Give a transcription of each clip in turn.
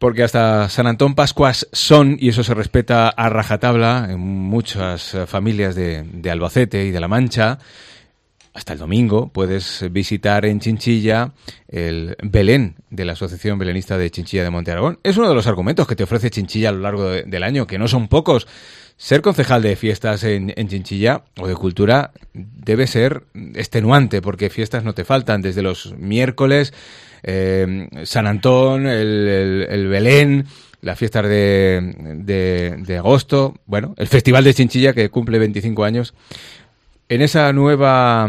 porque hasta San Antón Pascuas son, y eso se respeta a rajatabla en muchas familias de Albacete y de La Mancha. Hasta el domingo puedes visitar en Chinchilla el Belén de la Asociación Belenista de Chinchilla de Monte Aragón. Es uno de los argumentos que te ofrece Chinchilla a lo largo del año, que no son pocos. Ser concejal de fiestas en Chinchilla o de cultura debe ser extenuante, porque fiestas no te faltan, desde los miércoles, San Antón, el Belén, las fiestas de agosto, bueno, el Festival de Chinchilla, que cumple 25 años. En esa nueva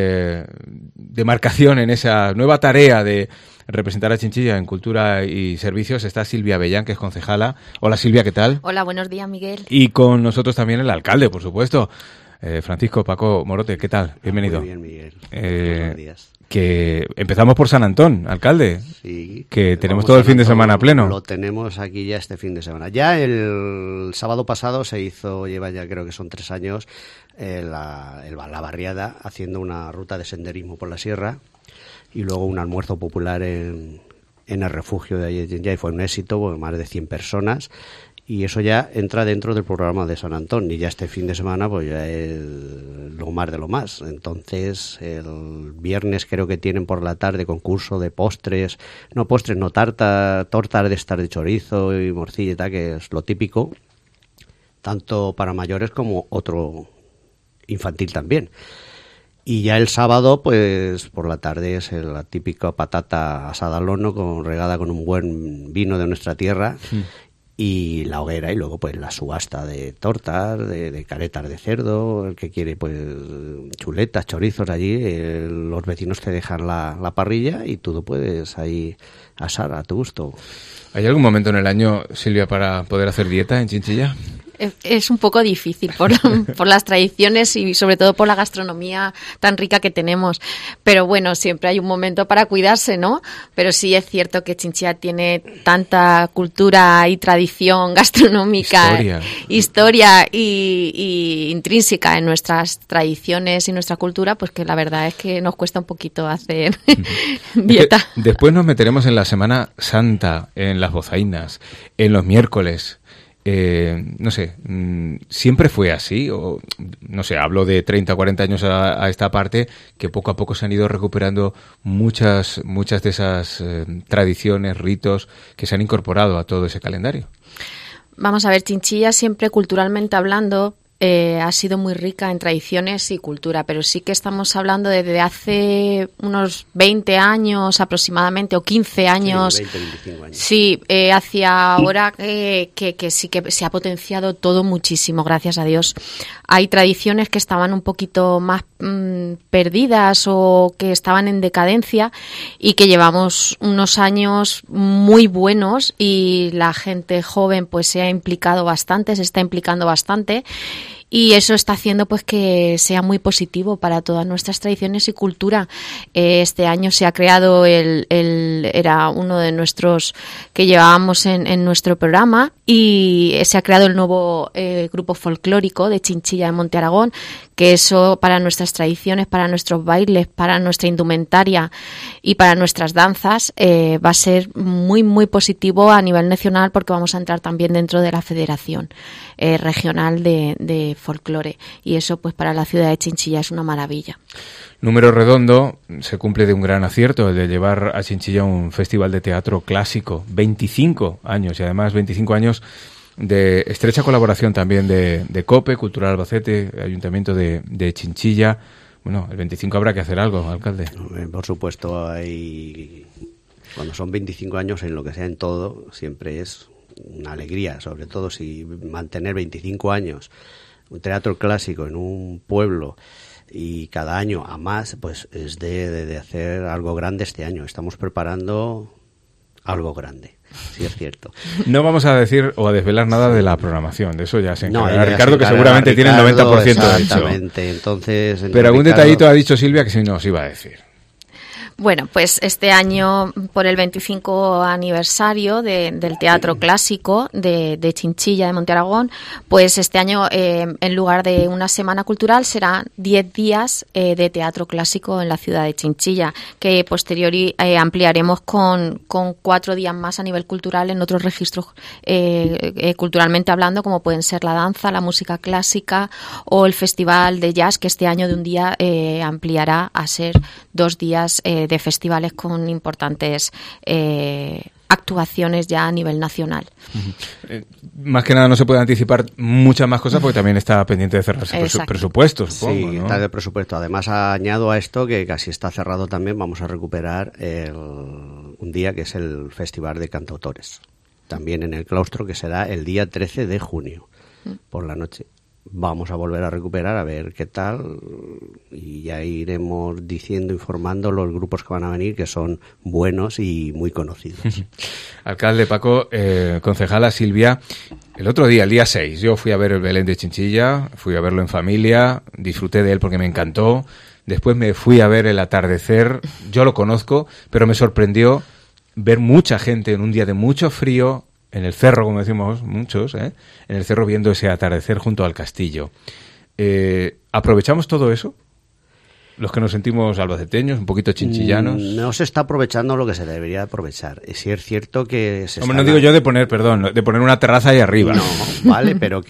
demarcación, en esa nueva tarea de representar a Chinchilla en cultura y servicios, está Silvia Avellán, que es concejala. Hola Silvia, ¿qué tal? Hola, buenos días, Miguel. Y con nosotros también el alcalde, por supuesto, Francisco Paco Morote, ¿qué tal? Bienvenido. Muy bien, Miguel. Buenos días. Que empezamos por San Antón, alcalde. Sí. Que tenemos todo el fin de semana a pleno. Lo tenemos aquí ya este fin de semana. Ya el sábado pasado se hizo, lleva ya creo que son 3 años, la barriada, haciendo una ruta de senderismo por la sierra y luego un almuerzo popular en el refugio de allí. Ya fue un éxito, más de 100 personas. Y eso ya entra dentro del programa de San Antón. Y ya este fin de semana pues ya es lo más de lo más. Entonces el viernes creo que tienen por la tarde concurso de tortas de estas de chorizo y morcilla y tal, que es lo típico, tanto para mayores como otro infantil también. Y ya el sábado, pues por la tarde es la típica patata asada al horno regada con un buen vino de nuestra tierra. Y la hoguera, y luego pues la subasta de tortas, de caretas de cerdo, el que quiere pues chuletas, chorizos allí, los vecinos te dejan la parrilla y tú puedes ahí asar a tu gusto. ¿Hay algún momento en el año, Silvia, para poder hacer dieta en Chinchilla? Es un poco difícil por las tradiciones y sobre todo por la gastronomía tan rica que tenemos. Pero bueno, siempre hay un momento para cuidarse, ¿no? Pero sí es cierto que Chinchilla tiene tanta cultura y tradición gastronómica, historia y intrínseca en nuestras tradiciones y nuestra cultura, pues que la verdad es que nos cuesta un poquito hacer dieta. Después nos meteremos en la Semana Santa, en las bozainas, en los miércoles. No sé, ¿siempre fue así? O, no sé, hablo de 30 o 40 años a esta parte, que poco a poco se han ido recuperando muchas de esas tradiciones, ritos que se han incorporado a todo ese calendario. Vamos a ver, Chinchilla siempre culturalmente hablando ha sido muy rica en tradiciones y cultura, pero sí que estamos hablando desde hace unos 20 años aproximadamente, o 15 años. Sí, 20, 25 años. Sí, hacia ahora que sí que se ha potenciado todo muchísimo, gracias a Dios. Hay tradiciones que estaban un poquito más perdidas o que estaban en decadencia y que llevamos unos años muy buenos y la gente joven pues se está implicando bastante. Y eso está haciendo pues que sea muy positivo para todas nuestras tradiciones y cultura. Este año se ha creado era uno de nuestros que llevábamos en nuestro programa, y se ha creado el nuevo grupo folclórico de Chinchilla de Monte Aragón, que eso para nuestras tradiciones, para nuestros bailes, para nuestra indumentaria y para nuestras danzas va a ser muy muy positivo a nivel nacional, porque vamos a entrar también dentro de la Federación Regional de Folclore, y eso pues para la ciudad de Chinchilla es una maravilla. Número redondo, se cumple de un gran acierto el de llevar a Chinchilla un festival de teatro clásico, 25 años, y además 25 años de estrecha colaboración también de COPE, Cultural Albacete, Ayuntamiento de Chinchilla. Bueno, el 25 habrá que hacer algo, alcalde. Por supuesto, cuando son 25 años en lo que sea en todo, siempre es una alegría, sobre todo si mantener 25 años un teatro clásico en un pueblo y cada año a más, pues es de hacer algo grande este año. Estamos preparando algo grande, sí es cierto. No vamos a decir o a desvelar nada de la programación, de eso ya se encarga. No, Ricardo, que seguramente tiene el 90% exactamente, dicho. entonces... Pero algún detallito ha dicho Silvia que sí nos iba a decir. Bueno, pues este año, por el 25 aniversario del Teatro Clásico de Chinchilla, de Monte Aragón, pues este año, en lugar de una semana cultural, serán 10 días de teatro clásico en la ciudad de Chinchilla, que posteriori ampliaremos con 4 días más a nivel cultural en otros registros culturalmente hablando, como pueden ser la danza, la música clásica o el Festival de Jazz, que este año de un día ampliará a ser 2 días de festivales con importantes actuaciones ya a nivel nacional. Más que nada no se puede anticipar muchas más cosas porque también está pendiente de cerrarse presupuestos, supongo, sí, ¿no? está de presupuesto. Además, añado a esto que casi está cerrado también, vamos a recuperar un día que es el Festival de Cantautores, también en el claustro, que será el día 13 de junio, por la noche. Vamos a volver a recuperar, a ver qué tal, y ya iremos diciendo, informando los grupos que van a venir, que son buenos y muy conocidos. Alcalde Paco, concejala Silvia, el otro día, el día 6, yo fui a ver el Belén de Chinchilla, fui a verlo en familia, disfruté de él porque me encantó, después me fui a ver el atardecer, yo lo conozco, pero me sorprendió ver mucha gente en un día de mucho frío, en el cerro, como decimos muchos, en el cerro viendo ese atardecer junto al castillo. ¿Aprovechamos todo eso? Los que nos sentimos albaceteños, un poquito chinchillanos. No se está aprovechando lo que se debería aprovechar. Sí es cierto que no digo yo de poner una terraza ahí arriba. No, vale, pero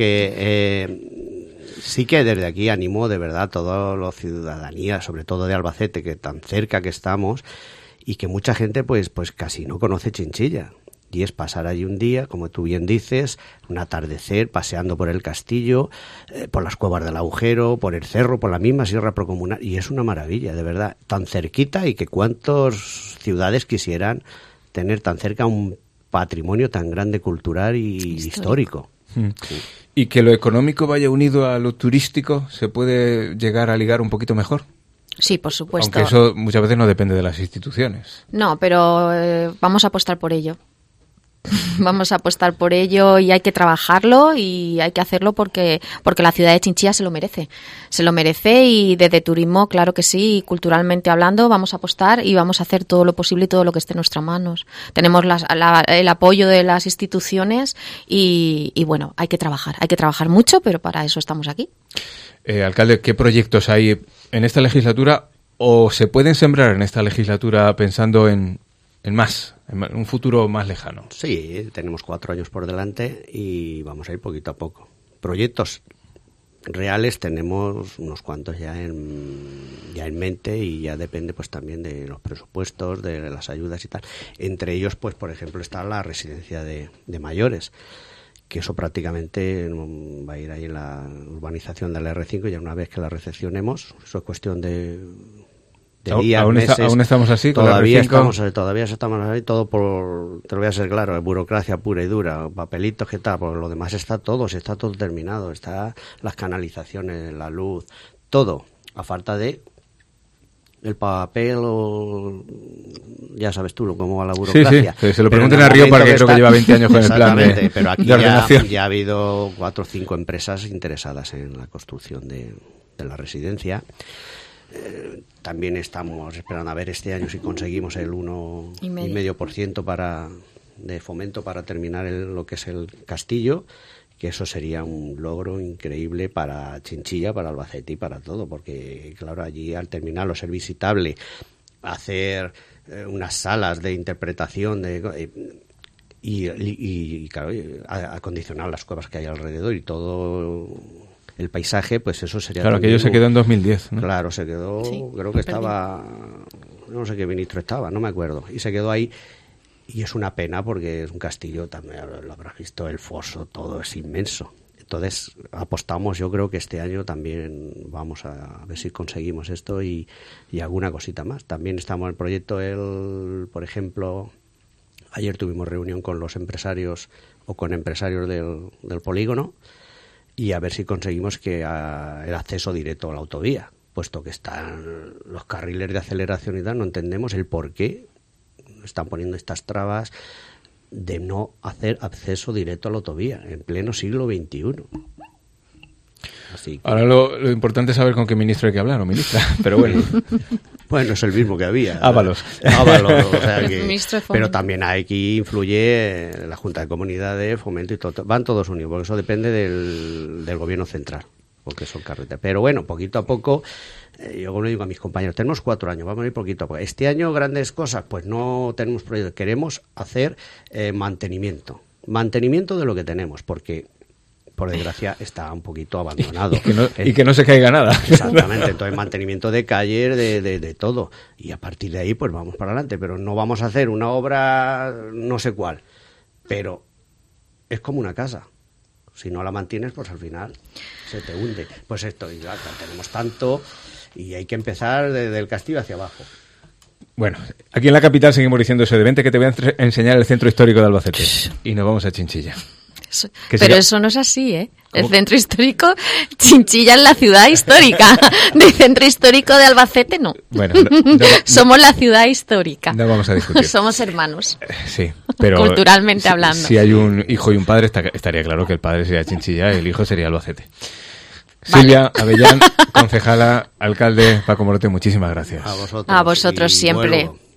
que sí que desde aquí animo de verdad a toda la ciudadanía, sobre todo de Albacete, que tan cerca que estamos, y que mucha gente pues casi no conoce Chinchilla. Y es pasar allí un día, como tú bien dices, un atardecer, paseando por el castillo, por las cuevas del Agujero, por el cerro, por la misma sierra procomunal. Y es una maravilla, de verdad, tan cerquita, y que cuántas ciudades quisieran tener tan cerca un patrimonio tan grande cultural y histórico. Sí. ¿Y que lo económico vaya unido a lo turístico se puede llegar a ligar un poquito mejor? Sí, por supuesto. Aunque eso muchas veces no depende de las instituciones. No, pero vamos a apostar por ello. Vamos a apostar por ello, y hay que trabajarlo y hay que hacerlo porque la ciudad de Chinchilla se lo merece, y desde turismo, claro que sí, y culturalmente hablando vamos a apostar y vamos a hacer todo lo posible y todo lo que esté en nuestras manos. Tenemos el apoyo de las instituciones y bueno, hay que trabajar mucho, pero para eso estamos aquí. Alcalde, ¿qué proyectos hay en esta legislatura o se pueden sembrar en esta legislatura pensando en un futuro más lejano? Sí, tenemos 4 años por delante y vamos a ir poquito a poco. Proyectos reales tenemos unos cuantos ya en mente, y ya depende pues también de los presupuestos, de las ayudas y tal. Entre ellos, pues por ejemplo, está la residencia de mayores, que eso prácticamente va a ir ahí en la urbanización de la R5, ya una vez que la recepcionemos. Eso es cuestión de días, meses. ¿Aún estamos así? Todavía estamos ahí, todo te lo voy a ser claro, burocracia pura y dura, papelitos, ¿qué tal? Pues lo demás está todo terminado, está las canalizaciones, la luz, todo, a falta de el papel, ya sabes tú cómo va la burocracia. Sí, se lo pregunten a Río, para que creo que lleva 20 años con el plan de pero aquí ordenación. ya ha habido 4 o 5 empresas interesadas en la construcción de la residencia. También estamos esperando a ver este año si conseguimos el 1,5% de fomento para terminar lo que es el castillo, que eso sería un logro increíble para Chinchilla, para Albacete y para todo, porque claro, allí al terminarlo, ser visitable, hacer unas salas de interpretación y claro, acondicionar las cuevas que hay alrededor y todo el paisaje, pues eso sería... Claro, aquello se quedó en 2010, ¿no? Claro, se quedó, sí, creo que estaba... No sé qué ministro estaba, no me acuerdo. Y se quedó ahí, y es una pena porque es un castillo, también lo habrás visto, el foso, todo es inmenso. Entonces apostamos, yo creo que este año también vamos a ver si conseguimos esto y alguna cosita más. También estamos en el proyecto, por ejemplo, ayer tuvimos reunión con los empresarios o con empresarios del polígono, y a ver si conseguimos que el acceso directo a la autovía, puesto que están los carriles de aceleración y tal, no entendemos el por qué están poniendo estas trabas de no hacer acceso directo a la autovía en pleno siglo XXI. Así que... Ahora lo importante es saber con qué ministro hay que hablar, o ministra, pero bueno. Bueno, es el mismo que había. Ábalos. Ábalos, o sea que... Ministro de Fomento. Pero también aquí influye la Junta de Comunidades, Fomento y todo. Van todos unidos, porque eso depende del gobierno central, porque son carreteras. Pero bueno, poquito a poco, yo como le digo a mis compañeros, tenemos 4 años, vamos a ir poquito a poco. Este año grandes cosas, pues no tenemos proyectos. Queremos hacer mantenimiento de lo que tenemos, porque por desgracia está un poquito abandonado. Y que no se caiga nada. Exactamente, entonces mantenimiento de calles, de todo. Y a partir de ahí pues vamos para adelante, pero no vamos a hacer una obra no sé cuál. Pero es como una casa. Si no la mantienes, pues al final se te hunde. Pues esto, y claro, tenemos tanto y hay que empezar desde el castillo hacia abajo. Bueno, aquí en la capital seguimos diciendo eso de vente que te voy a enseñar el centro histórico de Albacete. Y nos vamos a Chinchilla. Pero eso no es así, ¿eh? ¿Cómo? El centro histórico, Chinchilla es la ciudad histórica. Del centro histórico de Albacete, no. Bueno, somos la ciudad histórica. No vamos a discutir. Somos hermanos. Sí, pero... Culturalmente hablando. Si hay un hijo y un padre, estaría claro que el padre sería Chinchilla y el hijo sería Albacete. Vale. Silvia Avellán, concejala, alcalde Paco Morote, muchísimas gracias. A vosotros siempre. Vuelvo.